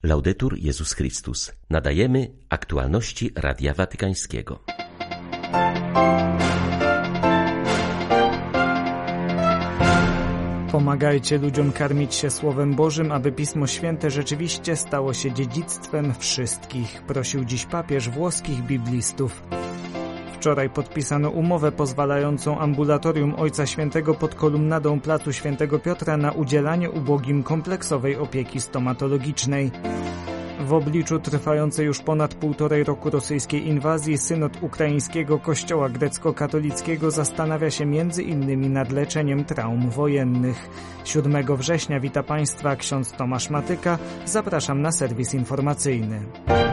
Laudetur Jezus Chrystus. Nadajemy aktualności Radia Watykańskiego. Pomagajcie ludziom karmić się Słowem Bożym, aby Pismo Święte rzeczywiście stało się dziedzictwem wszystkich, prosił dziś papież włoskich biblistów. Wczoraj podpisano umowę pozwalającą ambulatorium Ojca Świętego pod kolumnadą placu Świętego Piotra na udzielanie ubogim kompleksowej opieki stomatologicznej. W obliczu trwającej już ponad 1,5 roku rosyjskiej inwazji synod ukraińskiego kościoła grecko-katolickiego zastanawia się m.in. nad leczeniem traum wojennych. 7 września wita Państwa ksiądz Tomasz Matyka. Zapraszam na serwis informacyjny.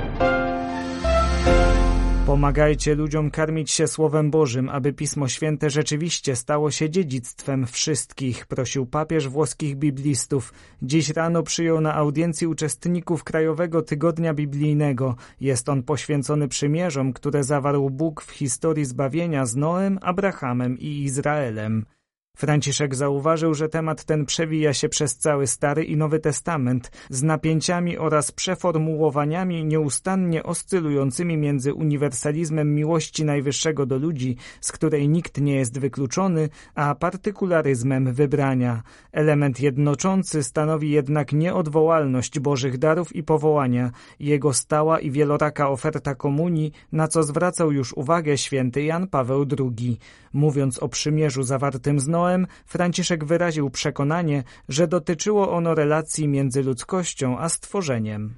Pomagajcie ludziom karmić się Słowem Bożym, aby Pismo Święte rzeczywiście stało się dziedzictwem wszystkich, prosił papież włoskich biblistów. Dziś rano przyjął na audiencji uczestników Krajowego Tygodnia Biblijnego. Jest on poświęcony przymierzom, które zawarł Bóg w historii zbawienia z Noem, Abrahamem i Izraelem. Franciszek zauważył, że temat ten przewija się przez cały Stary i Nowy Testament z napięciami oraz przeformułowaniami nieustannie oscylującymi między uniwersalizmem miłości Najwyższego do ludzi, z której nikt nie jest wykluczony, a partykularyzmem wybrania. Element jednoczący stanowi jednak nieodwołalność Bożych darów i powołania, jego stała i wieloraka oferta komunii, na co zwracał już uwagę święty Jan Paweł II. Mówiąc o przymierzu zawartym z Noem, Franciszek wyraził przekonanie, że dotyczyło ono relacji między ludzkością a stworzeniem.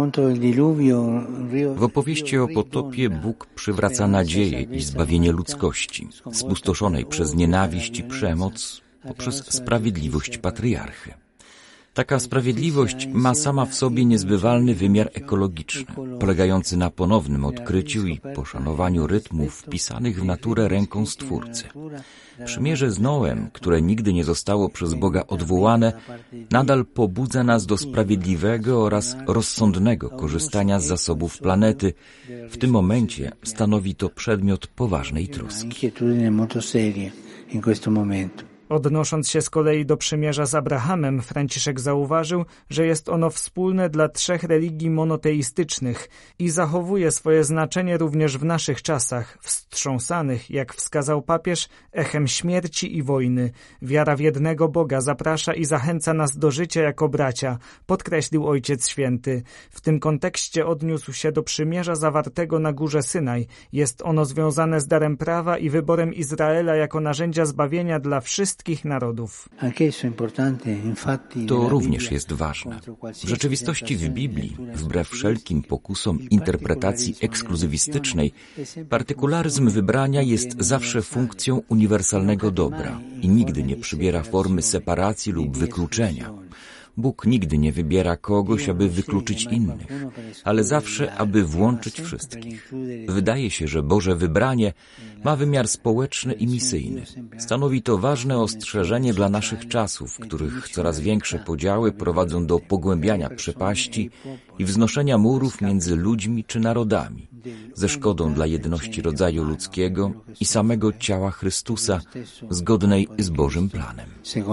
W opowieści o potopie Bóg przywraca nadzieję i zbawienie ludzkości, spustoszonej przez nienawiść i przemoc, poprzez sprawiedliwość patriarchy. Taka sprawiedliwość ma sama w sobie niezbywalny wymiar ekologiczny, polegający na ponownym odkryciu i poszanowaniu rytmów wpisanych w naturę ręką Stwórcy. Przymierze z Noem, które nigdy nie zostało przez Boga odwołane, nadal pobudza nas do sprawiedliwego oraz rozsądnego korzystania z zasobów planety. W tym momencie stanowi to przedmiot poważnej troski. Odnosząc się z kolei do przymierza z Abrahamem, Franciszek zauważył, że jest ono wspólne dla 3 religii monoteistycznych i zachowuje swoje znaczenie również w naszych czasach, wstrząsanych, jak wskazał papież, echem śmierci i wojny. Wiara w jednego Boga zaprasza i zachęca nas do życia jako bracia, podkreślił Ojciec Święty. W tym kontekście odniósł się do przymierza zawartego na górze Synaj. Jest ono związane z darem prawa i wyborem Izraela jako narzędzia zbawienia dla wszystkich narodów. To również jest ważne. W rzeczywistości w Biblii, wbrew wszelkim pokusom interpretacji ekskluzywistycznej, partykularyzm wybrania jest zawsze funkcją uniwersalnego dobra i nigdy nie przybiera formy separacji lub wykluczenia. Bóg nigdy nie wybiera kogoś, aby wykluczyć innych, ale zawsze, aby włączyć wszystkich. Wydaje się, że Boże wybranie ma wymiar społeczny i misyjny. Stanowi to ważne ostrzeżenie dla naszych czasów, w których coraz większe podziały prowadzą do pogłębiania przepaści i wznoszenia murów między ludźmi czy narodami, ze szkodą dla jedności rodzaju ludzkiego i samego ciała Chrystusa, zgodnej z Bożym planem.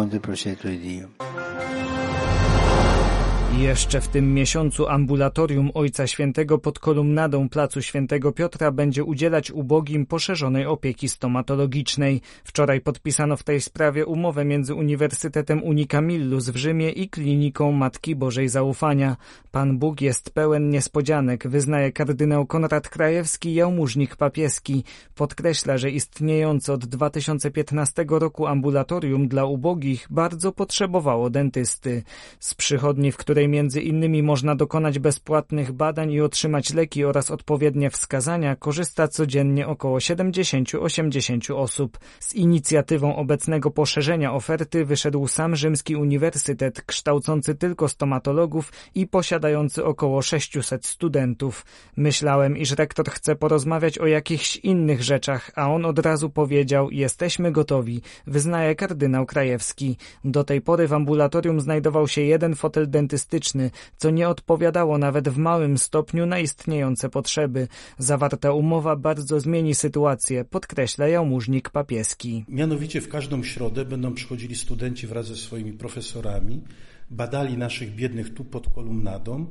Jeszcze w tym miesiącu ambulatorium Ojca Świętego pod kolumnadą placu Świętego Piotra będzie udzielać ubogim poszerzonej opieki stomatologicznej. Wczoraj podpisano w tej sprawie umowę między Uniwersytetem Unicamillus w Rzymie i Kliniką Matki Bożej Zaufania. Pan Bóg jest pełen niespodzianek, wyznaje kardynał Konrad Krajewski, jałmużnik papieski. Podkreśla, że istniejące od 2015 roku ambulatorium dla ubogich bardzo potrzebowało dentysty. Z przychodni, w której między innymi można dokonać bezpłatnych badań i otrzymać leki oraz odpowiednie wskazania, korzysta codziennie około 70-80 osób. Z inicjatywą obecnego poszerzenia oferty wyszedł sam Rzymski Uniwersytet, kształcący tylko stomatologów i posiadający około 600 studentów. Myślałem, iż rektor chce porozmawiać o jakichś innych rzeczach, a on od razu powiedział: jesteśmy gotowi, wyznaje kardynał Krajewski. Do tej pory w ambulatorium znajdował się jeden fotel dentystyczny, co nie odpowiadało nawet w małym stopniu na istniejące potrzeby. Zawarta umowa bardzo zmieni sytuację, podkreśla jałmużnik papieski. Mianowicie w każdą środę będą przychodzili studenci wraz ze swoimi profesorami, badali naszych biednych tu pod kolumnadą,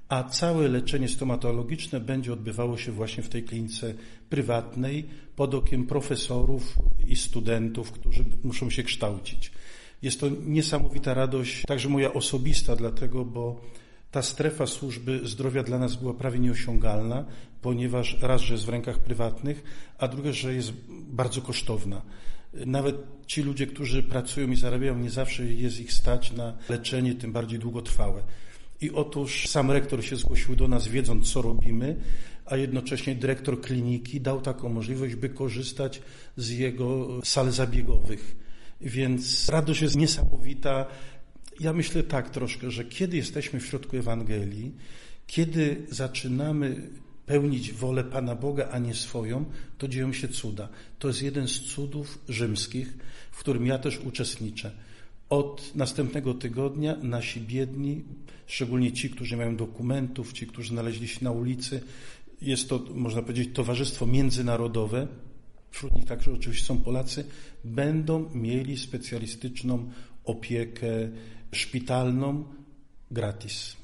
a całe leczenie stomatologiczne będzie odbywało się właśnie w tej klinice prywatnej pod okiem profesorów i studentów, którzy muszą się kształcić. Jest to niesamowita radość, także moja osobista, dlatego, bo ta strefa służby zdrowia dla nas była prawie nieosiągalna, ponieważ raz, że jest w rękach prywatnych, a drugie, że jest bardzo kosztowna. Nawet ci ludzie, którzy pracują i zarabiają, nie zawsze jest ich stać na leczenie, tym bardziej długotrwałe. I otóż sam rektor się zgłosił do nas, wiedząc, co robimy, a jednocześnie dyrektor kliniki dał taką możliwość, by korzystać z jego sal zabiegowych. Więc radość jest niesamowita. Ja myślę tak troszkę, że kiedy jesteśmy w środku Ewangelii, kiedy zaczynamy pełnić wolę Pana Boga, a nie swoją, to dzieją się cuda. To jest jeden z cudów rzymskich, w którym ja też uczestniczę. Od następnego tygodnia nasi biedni, szczególnie ci, którzy mają dokumentów, ci, którzy znaleźli się na ulicy, jest to, można powiedzieć, towarzystwo międzynarodowe, wśród nich także oczywiście są Polacy, będą mieli specjalistyczną opiekę szpitalną gratis.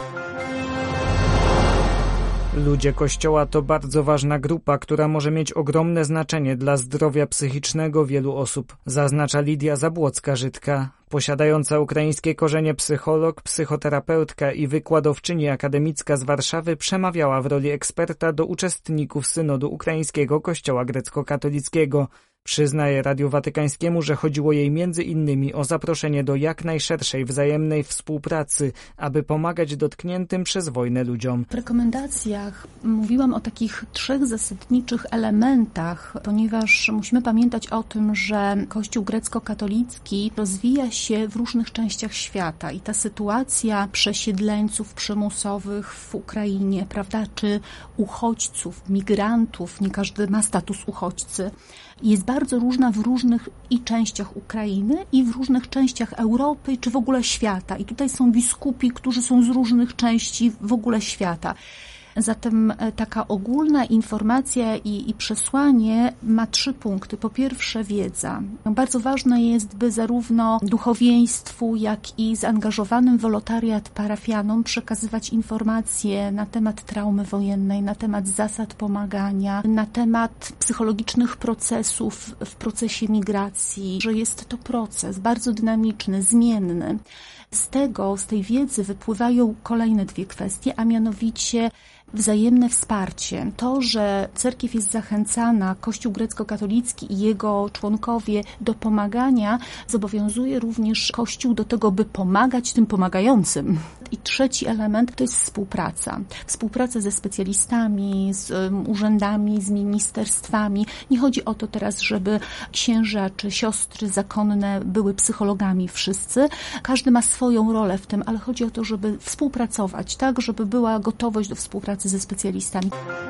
Ludzie Kościoła to bardzo ważna grupa, która może mieć ogromne znaczenie dla zdrowia psychicznego wielu osób, zaznacza Lidia Zabłocka-Żydka. Posiadająca ukraińskie korzenie psycholog, psychoterapeutka i wykładowczyni akademicka z Warszawy przemawiała w roli eksperta do uczestników synodu ukraińskiego Kościoła grecko-katolickiego. Przyznaje Radiu Watykańskiemu, że chodziło jej między innymi o zaproszenie do jak najszerszej wzajemnej współpracy, aby pomagać dotkniętym przez wojnę ludziom. W rekomendacjach mówiłam o takich 3 zasadniczych elementach, ponieważ musimy pamiętać o tym, że Kościół grecko-katolicki rozwija się w różnych częściach świata i ta sytuacja przesiedleńców przymusowych w Ukrainie, prawda, czy uchodźców, migrantów, nie każdy ma status uchodźcy, jest bardzo różna w różnych i częściach Ukrainy i w różnych częściach Europy, czy w ogóle świata. I tutaj są biskupi, którzy są z różnych części w ogóle świata. Zatem taka ogólna informacja i przesłanie ma 3 punkty. Po pierwsze, wiedza. Bardzo ważne jest, by zarówno duchowieństwu, jak i zaangażowanym wolontariat parafianom przekazywać informacje na temat traumy wojennej, na temat zasad pomagania, na temat psychologicznych procesów w procesie migracji, że jest to proces bardzo dynamiczny, zmienny. Z tej wiedzy wypływają kolejne 2 kwestie, a mianowicie wzajemne wsparcie. To, że cerkiew jest zachęcana, Kościół grecko-katolicki i jego członkowie do pomagania, zobowiązuje również Kościół do tego, by pomagać tym pomagającym. I 3 element to jest współpraca. Współpraca ze specjalistami, z urzędami, z ministerstwami. Nie chodzi o to teraz, żeby księża czy siostry zakonne były psychologami wszyscy. Każdy ma swoją rolę w tym, ale chodzi o to, żeby współpracować, tak, żeby była gotowość do współpracy ze specjalistami.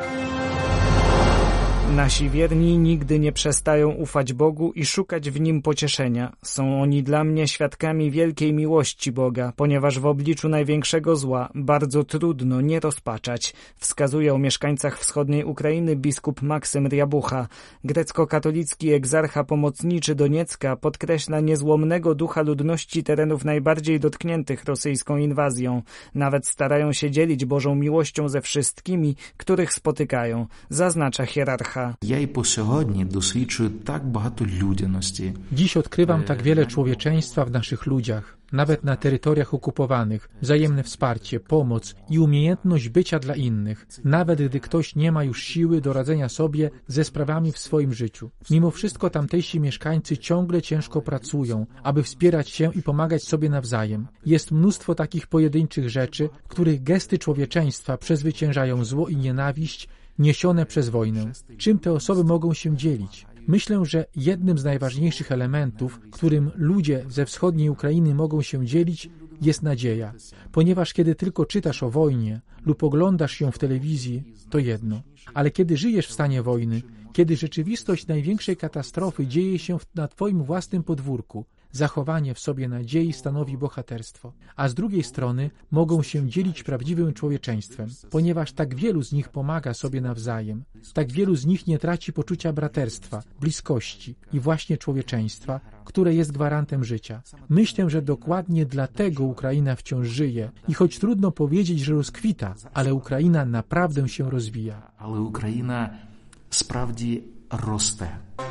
Nasi wierni nigdy nie przestają ufać Bogu i szukać w Nim pocieszenia. Są oni dla mnie świadkami wielkiej miłości Boga, ponieważ w obliczu największego zła bardzo trudno nie rozpaczać, wskazuje o mieszkańcach wschodniej Ukrainy biskup Maksym Rjabucha. Grecko-katolicki egzarcha pomocniczy Doniecka podkreśla niezłomnego ducha ludności terenów najbardziej dotkniętych rosyjską inwazją. Nawet starają się dzielić Bożą miłością ze wszystkimi, których spotykają, zaznacza hierarcha. Ja i po сьогодні doświadczam tak багато людяності. Dziś odkrywam tak wiele człowieczeństwa w naszych ludziach, nawet na terytoriach okupowanych, wzajemne wsparcie, pomoc i umiejętność bycia dla innych, nawet gdy ktoś nie ma już siły do radzenia sobie ze sprawami w swoim życiu. Mimo wszystko tamtejsi mieszkańcy ciągle ciężko pracują, aby wspierać się i pomagać sobie nawzajem. Jest mnóstwo takich pojedynczych rzeczy, w których gesty człowieczeństwa przezwyciężają zło i nienawiść niesione przez wojnę. Czym te osoby mogą się dzielić? Myślę, że jednym z najważniejszych elementów, którym ludzie ze wschodniej Ukrainy mogą się dzielić, jest nadzieja. Ponieważ kiedy tylko czytasz o wojnie lub oglądasz ją w telewizji, to jedno. Ale kiedy żyjesz w stanie wojny, kiedy rzeczywistość największej katastrofy dzieje się na twoim własnym podwórku, zachowanie w sobie nadziei stanowi bohaterstwo, a z drugiej strony mogą się dzielić prawdziwym człowieczeństwem, ponieważ tak wielu z nich pomaga sobie nawzajem, tak wielu z nich nie traci poczucia braterstwa, bliskości i właśnie człowieczeństwa, które jest gwarantem życia. Myślę, że dokładnie dlatego Ukraina wciąż żyje i choć trudno powiedzieć, że rozkwita, ale Ukraina naprawdę się rozwija. Ale Ukraina sправді росте.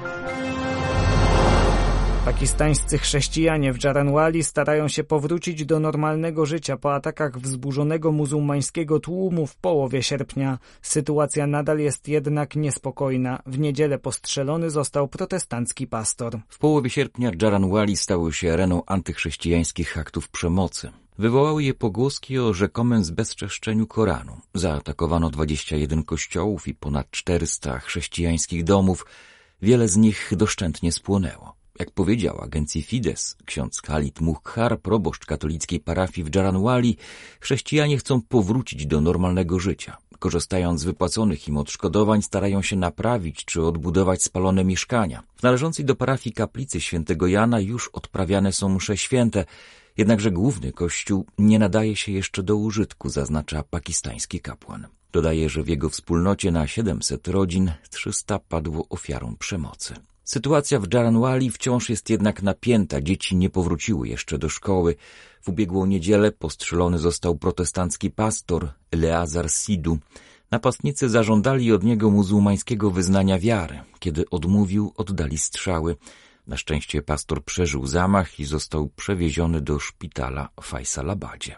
Pakistańscy chrześcijanie w Dżaranwali starają się powrócić do normalnego życia po atakach wzburzonego muzułmańskiego tłumu w połowie sierpnia. Sytuacja nadal jest jednak niespokojna. W niedzielę postrzelony został protestancki pastor. W połowie sierpnia Dżaranwali stały się areną antychrześcijańskich aktów przemocy. Wywołały je pogłoski o rzekomym zbezczeszczeniu Koranu. Zaatakowano 21 kościołów i ponad 400 chrześcijańskich domów. Wiele z nich doszczętnie spłonęło. Jak powiedział agencji Fides ksiądz Khalid Mukhar, proboszcz katolickiej parafii w Dżaranwali, chrześcijanie chcą powrócić do normalnego życia. Korzystając z wypłaconych im odszkodowań, starają się naprawić czy odbudować spalone mieszkania. W należącej do parafii kaplicy świętego Jana już odprawiane są msze święte, jednakże główny kościół nie nadaje się jeszcze do użytku, zaznacza pakistański kapłan. Dodaje, że w jego wspólnocie na 700 rodzin 300 padło ofiarą przemocy. Sytuacja w Dżaranwali wciąż jest jednak napięta. Dzieci nie powróciły jeszcze do szkoły. W ubiegłą niedzielę postrzelony został protestancki pastor Eleazar Sidhu. Napastnicy zażądali od niego muzułmańskiego wyznania wiary. Kiedy odmówił, oddali strzały. Na szczęście pastor przeżył zamach i został przewieziony do szpitala w Faisalabadzie.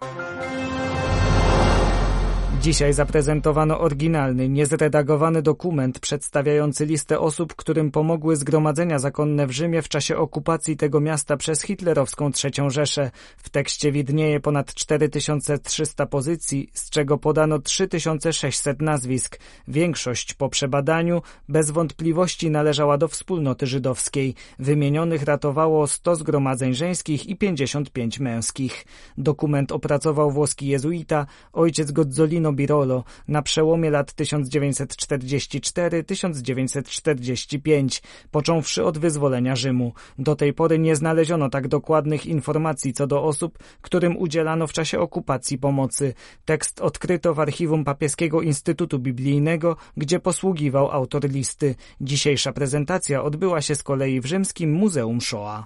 Dzisiaj zaprezentowano oryginalny, niezredagowany dokument przedstawiający listę osób, którym pomogły zgromadzenia zakonne w Rzymie w czasie okupacji tego miasta przez hitlerowską III Rzeszę. W tekście widnieje ponad 4300 pozycji, z czego podano 3600 nazwisk. Większość po przebadaniu bez wątpliwości należała do wspólnoty żydowskiej. Wymienionych ratowało 100 zgromadzeń żeńskich i 55 męskich. Dokument opracował włoski jezuita, ojciec Gozzolino Birolo na przełomie lat 1944-1945, począwszy od wyzwolenia Rzymu. Do tej pory nie znaleziono tak dokładnych informacji co do osób, którym udzielano w czasie okupacji pomocy. Tekst odkryto w archiwum Papieskiego Instytutu Biblijnego, gdzie posługiwał autor listy. Dzisiejsza prezentacja odbyła się z kolei w rzymskim Muzeum Shoah.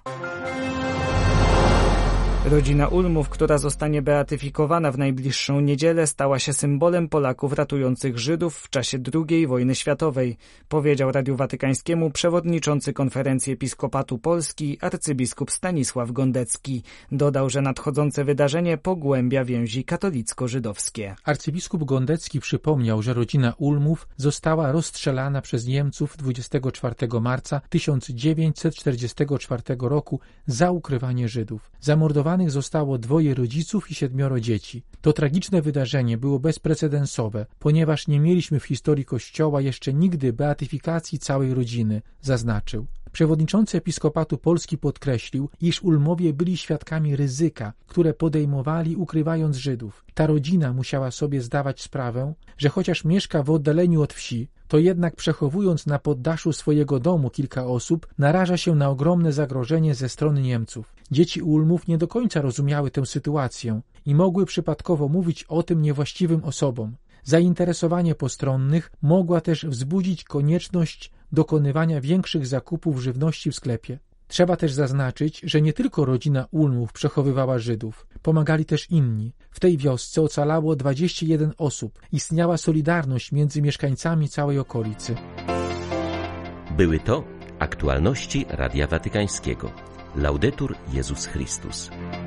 Rodzina Ulmów, która zostanie beatyfikowana w najbliższą niedzielę, stała się symbolem Polaków ratujących Żydów w czasie II wojny światowej, powiedział Radiu Watykańskiemu przewodniczący Konferencji Episkopatu Polski arcybiskup Stanisław Gondecki. Dodał, że nadchodzące wydarzenie pogłębia więzi katolicko-żydowskie. Arcybiskup Gondecki przypomniał, że rodzina Ulmów została rozstrzelana przez Niemców 24 marca 1944 roku za ukrywanie Żydów. Zamordowanych zostało 2 rodziców i 7 dzieci. To tragiczne wydarzenie było bezprecedensowe, ponieważ nie mieliśmy w historii Kościoła jeszcze nigdy beatyfikacji całej rodziny, zaznaczył. Przewodniczący Episkopatu Polski podkreślił, iż Ulmowie byli świadkami ryzyka, które podejmowali ukrywając Żydów. Ta rodzina musiała sobie zdawać sprawę, że chociaż mieszka w oddaleniu od wsi, to jednak przechowując na poddaszu swojego domu kilka osób, naraża się na ogromne zagrożenie ze strony Niemców. Dzieci Ulmów nie do końca rozumiały tę sytuację i mogły przypadkowo mówić o tym niewłaściwym osobom. Zainteresowanie postronnych mogła też wzbudzić konieczność dokonywania większych zakupów żywności w sklepie. Trzeba też zaznaczyć, że nie tylko rodzina Ulmów przechowywała Żydów. Pomagali też inni. W tej wiosce ocalało 21 osób. Istniała solidarność między mieszkańcami całej okolicy. Były to aktualności Radia Watykańskiego. Laudetur Jezus Chrystus.